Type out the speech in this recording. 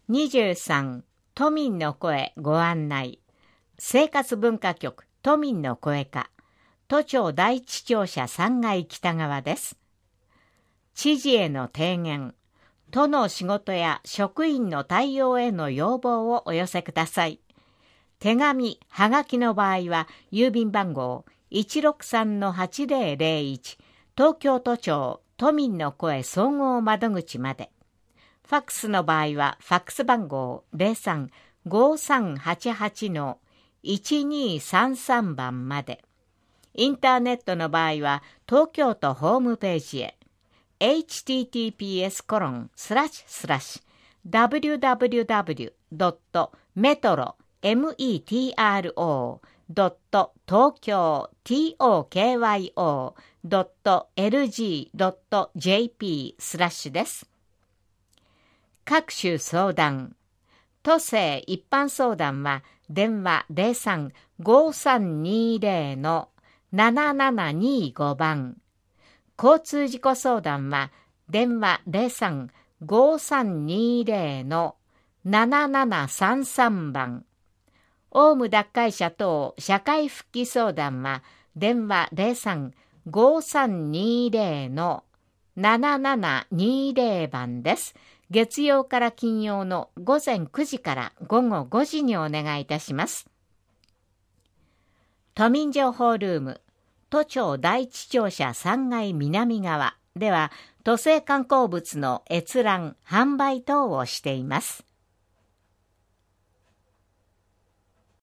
23、都民の声ご案内。生活文化局都民の声課、都庁第一庁舎3階北側です。知事への提言、都の仕事や職員の対応への要望をお寄せください。手紙、はがきの場合は、郵便番号 163-8001、東京都庁都民の声総合窓口まで。ファックスの場合は、ファックス番号 03-5388-1233 番まで。インターネットの場合は、東京都ホームページへ。https://www.metro.tokyo.lg.jp/ です。各種相談。都政一般相談は電話 03-5320-7725 番。交通事故相談は電話 03-5320-7733 番。オウム脱会者等社会復帰相談は電話 03-5320-7720 番です。月曜から金曜の午前9時から午後5時にお願いいたします。都民情報ルーム、都庁第一庁舎3階南側では、都政観光物の閲覧、販売等をしています。